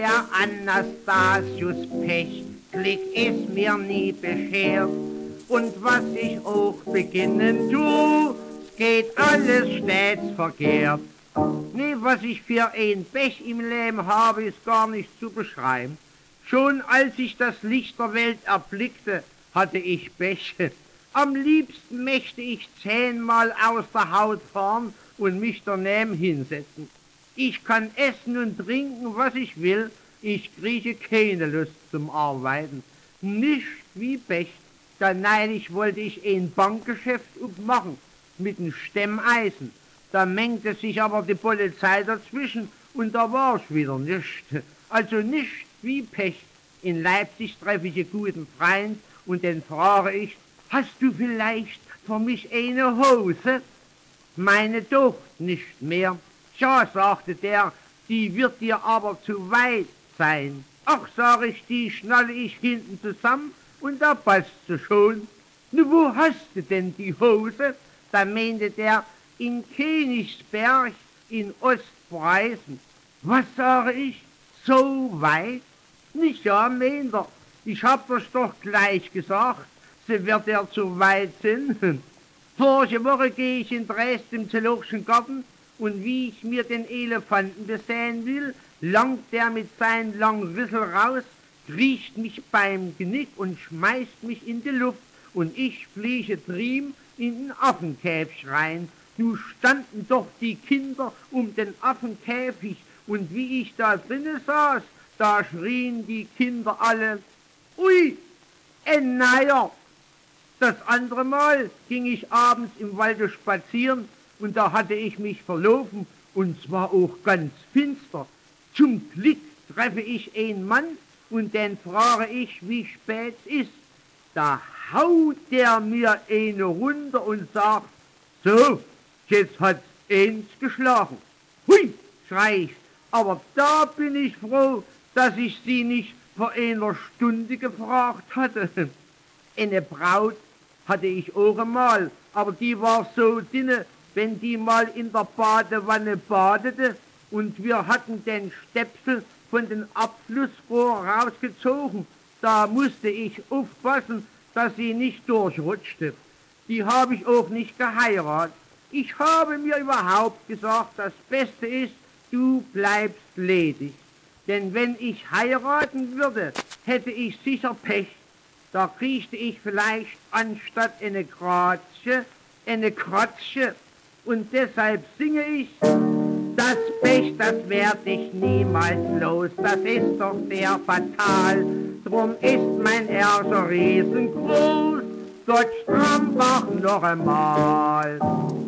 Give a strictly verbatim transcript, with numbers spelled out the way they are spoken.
der Anastasius Pech, Glück ist mir nie beschert. Und was ich auch beginnen tu, es geht alles stets verkehrt. Nee, was ich für ein Pech im Leben habe, ist gar nicht zu beschreiben. Schon als ich das Licht der Welt erblickte, hatte ich Pech. Am liebsten möchte ich zehnmal aus der Haut fahren und mich daneben hinsetzen. Ich kann essen und trinken, was ich will, ich kriege keine Lust zum Arbeiten. Nicht wie Pech, da neidig wollte ich ein Bankgeschäft machen mit einem Stemmeisen. Da mengte sich aber die Polizei dazwischen und da war's wieder nicht. Also nicht wie Pech. In Leipzig treffe ich einen guten Freund und den frage ich, hast du vielleicht für mich eine Hose? Meine doch nicht mehr. Ja, sagte der, die wird dir aber zu weit sein. Ach, sag ich, die schnalle ich hinten zusammen und da passt sie schon. Nu, wo hast du denn die Hose? Da meinte der, in Königsberg in Ostpreußen. Was sage ich? So weit? Nicht ja, meint er. Ich hab das doch gleich gesagt, sie wird ja zu weit sind. Vorige Woche gehe ich in Dresden im Zoologischen Garten und wie ich mir den Elefanten besehen will, langt der mit seinen langen Rüssel raus, kriecht mich beim Genick und schmeißt mich in die Luft und ich fliege driem in den Affenkäfig rein. Nu standen doch die Kinder um den Affenkäfig und wie ich da drinnen saß, da schrien die Kinder alle, ui, en naja. Das andere Mal ging ich abends im Walde spazieren und da hatte ich mich verlaufen und zwar auch ganz finster. Zum Glück treffe ich einen Mann und den frage ich, wie spät es ist. Da haut der mir eine runter und sagt, so, jetzt hat's eins geschlagen. Hui, schrei ich, aber da bin ich froh, dass ich sie nicht vor einer Stunde gefragt hatte. Eine Braut hatte ich auch einmal, aber die war so dünne, wenn die mal in der Badewanne badete und wir hatten den Stöpsel von den Abflussrohr rausgezogen, da musste ich aufpassen, dass sie nicht durchrutschte. Die habe ich auch nicht geheiratet. Ich habe mir überhaupt gesagt, das Beste ist, du bleibst ledig. Denn wenn ich heiraten würde, hätte ich sicher Pech. Da kriegte ich vielleicht anstatt eine Grazie, eine Kratze. Und deshalb singe ich, das Pech, das werd ich niemals los. Das ist doch sehr fatal. Drum ist mein Ärger riesengroß. Gott stramm noch einmal.